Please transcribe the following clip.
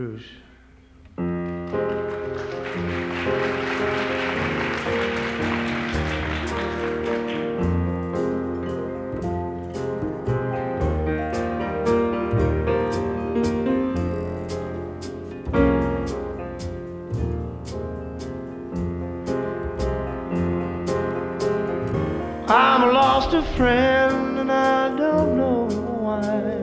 I'm lost a friend and I don't know why.